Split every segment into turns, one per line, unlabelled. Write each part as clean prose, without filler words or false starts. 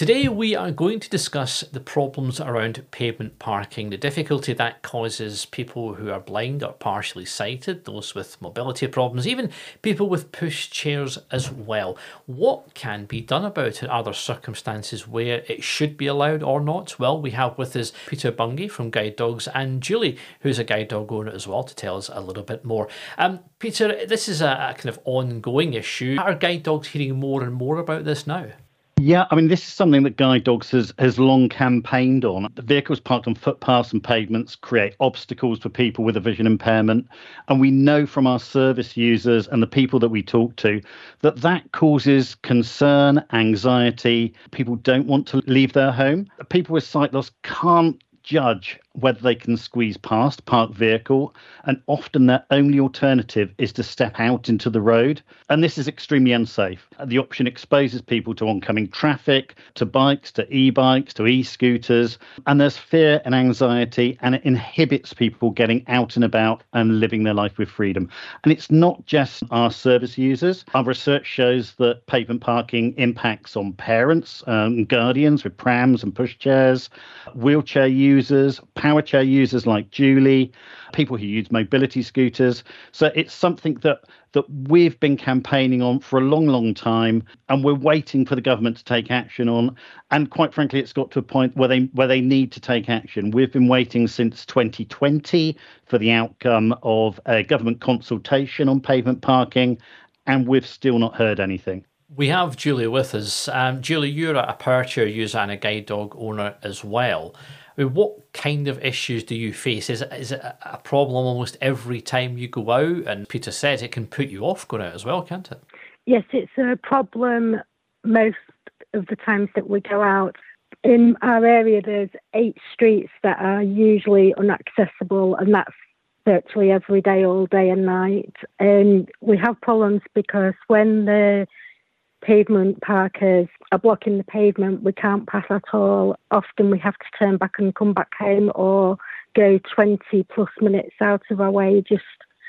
Today, we are going to discuss the problems around pavement parking, the difficulty that causes people who are blind or partially sighted, those with mobility problems, even people with push chairs as well. What can be done about it? Are there circumstances where it should be allowed or not? Well, we have with us Peter Bungay from Guide Dogs and Julie, who's a guide dog owner as well, to tell us a little bit more. Peter, this is a kind of ongoing issue. Are guide dogs hearing more and more about this now?
Yeah, I mean, this is something that Guide Dogs has long campaigned on. The vehicles parked on footpaths and pavements create obstacles for people with a vision impairment. And we know from our service users and the people that we talk to that that causes concern, anxiety. People don't want to leave their home. People with sight loss can't judge whether they can squeeze past parked vehicle, and often their only alternative is to step out into the road. And this is extremely unsafe. The option exposes people to oncoming traffic, to bikes, to e-bikes, to e-scooters, and there's fear and anxiety, and it inhibits people getting out and about and living their life with freedom. And it's not just our service users. Our research shows that pavement parking impacts on parents and guardians with prams and pushchairs, wheelchair users, power chair users like Julie, people who use mobility scooters. So it's something that we've been campaigning on for a long, long time, and we're waiting for the government to take action on. And quite frankly, it's got to a point where they need to take action. We've been waiting since 2020 for the outcome of a government consultation on pavement parking, and we've still not heard anything.
We have Julie with us. Julie, you're a power chair user and a guide dog owner as well. I mean, what kind of issues do you face? Is it a problem almost every time you go out? And Peter says it can put you off going out as well, can't it?
Yes, it's a problem most of the times that we go out. In our area, there's 8 streets that are usually inaccessible, and that's virtually every day, all day and night. And we have problems because when the pavement parkers are blocking the pavement, we can't pass at all. Often we have to turn back and come back home, or go 20 plus minutes out of our way just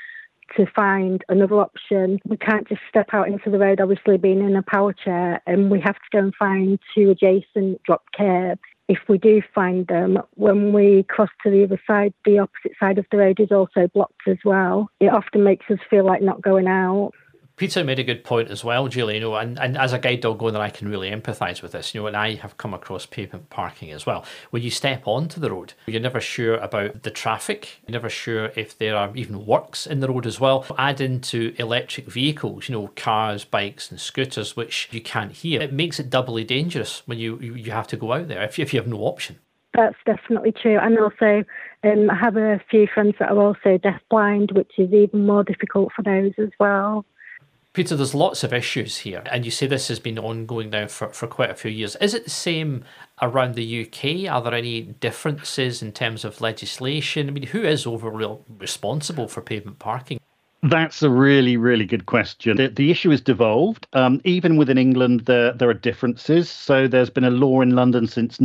to find another option. We can't just step out into the road, obviously being in a power chair, and we have to go and find 2 adjacent drop curbs. If we do find them, when we cross to the other side, the opposite side of the road is also blocked as well. It often makes us feel like not going out.
Peter made a good point as well, Julie, and as a guide dog owner, I can really empathise with this, and I have come across pavement parking as well. When you step onto the road, you're never sure about the traffic, you're never sure if there are even works in the road as well. Add into electric vehicles, cars, bikes and scooters, which you can't hear. It makes it doubly dangerous when you have to go out there if you have no option.
That's definitely true. And also, I have a few friends that are also deafblind, which is even more difficult for those as well.
Peter, there's lots of issues here, and you say this has been ongoing now for quite a few years. Is it the same around the UK? Are there any differences in terms of legislation? I mean, who is overall responsible for pavement parking?
That's a really, really good question. The issue has devolved. Even within England, there are differences. So there's been a law in London since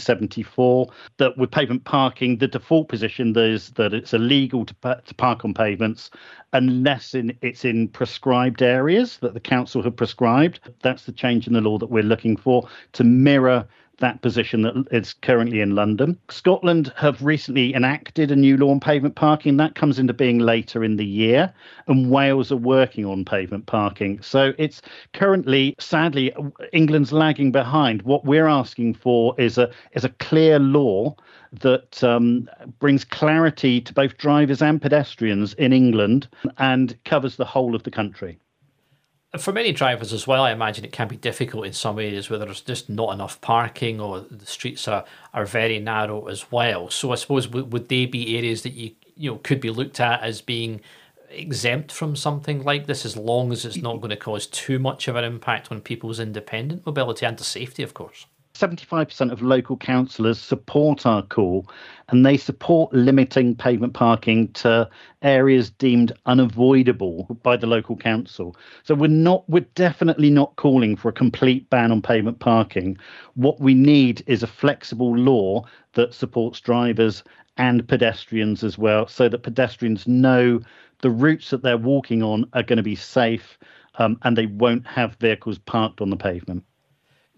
1974 that with pavement parking, the default position is that it's illegal to park on pavements unless it's in prescribed areas that the council have prescribed. That's the change in the law that we're looking for to mirror that position that is currently in London. Scotland have recently enacted a new law on pavement parking. That comes into being later in the year, and Wales are working on pavement parking. So it's currently, sadly, England's lagging behind. What we're asking for is a clear law that brings clarity to both drivers and pedestrians in England and covers the whole of the country.
For many drivers as well, I imagine it can be difficult in some areas where there's just not enough parking, or the streets are very narrow as well. So I suppose would they be areas that you could be looked at as being exempt from something like this, as long as it's not going to cause too much of an impact on people's independent mobility and the safety, of course?
75% of local councillors support our call, and they support limiting pavement parking to areas deemed unavoidable by the local council. So we're definitely not calling for a complete ban on pavement parking. What we need is a flexible law that supports drivers and pedestrians as well, so that pedestrians know the routes that they're walking on are going to be safe, and they won't have vehicles parked on the pavement.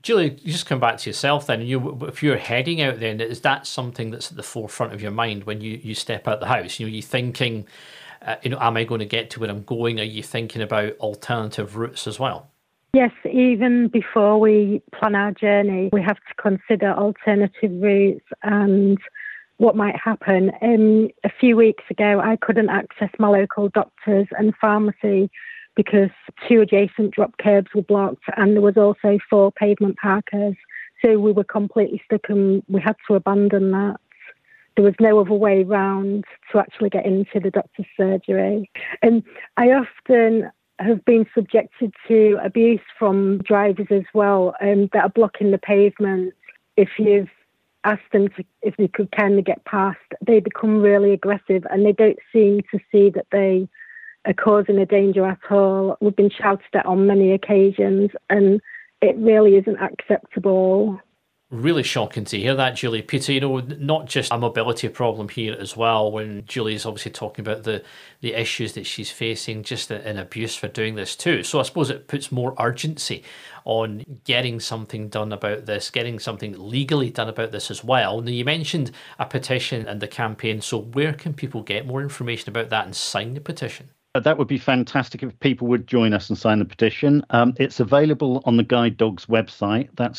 Julie, you just come back to yourself then. If you're heading out then, is that something that's at the forefront of your mind when you step out the house? You're thinking, am I going to get to where I'm going? Are you thinking about alternative routes as well?
Yes, even before we plan our journey, we have to consider alternative routes and what might happen. A few weeks ago, I couldn't access my local doctors and pharmacy because 2 adjacent drop curbs were blocked, and there was also 4 pavement parkers. So we were completely stuck and we had to abandon that. There was no other way round to actually get into the doctor's surgery. And I often have been subjected to abuse from drivers as well, that are blocking the pavement. If you've asked them if they could kindly get past, they become really aggressive and they don't seem to see that they are causing a danger at all. We've been shouted at on many occasions and it really isn't acceptable.
Really shocking to hear that, Julie. Peter, not just a mobility problem here as well, when Julie's obviously talking about the issues that she's facing, just an abuse for doing this too. So I suppose it puts more urgency on getting something done about this, getting something legally done about this as well. Now, you mentioned a petition and the campaign. So where can people get more information about that and sign the petition?
That would be fantastic if people would join us and sign the petition. It's available on the Guide Dogs website. That's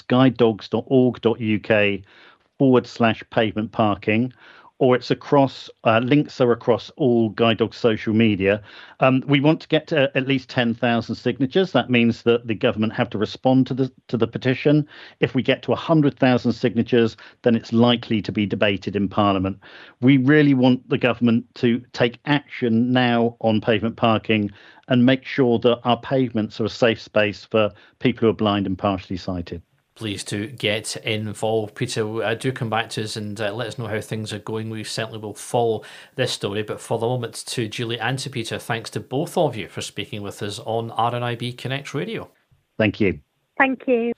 guidedogs.org.uk/pavement parking, or it's across, links are across all Guide Dogs social media. We want to get to at least 10,000 signatures. That means that the government have to respond to the petition. If we get to 100,000 signatures, then it's likely to be debated in Parliament. We really want the government to take action now on pavement parking and make sure that our pavements are a safe space for people who are blind and partially sighted.
Please do get involved. Peter, do come back to us and let us know how things are going. We certainly will follow this story. But for the moment, to Julie and to Peter, thanks to both of you for speaking with us on RNIB Connect Radio.
Thank you.
Thank you.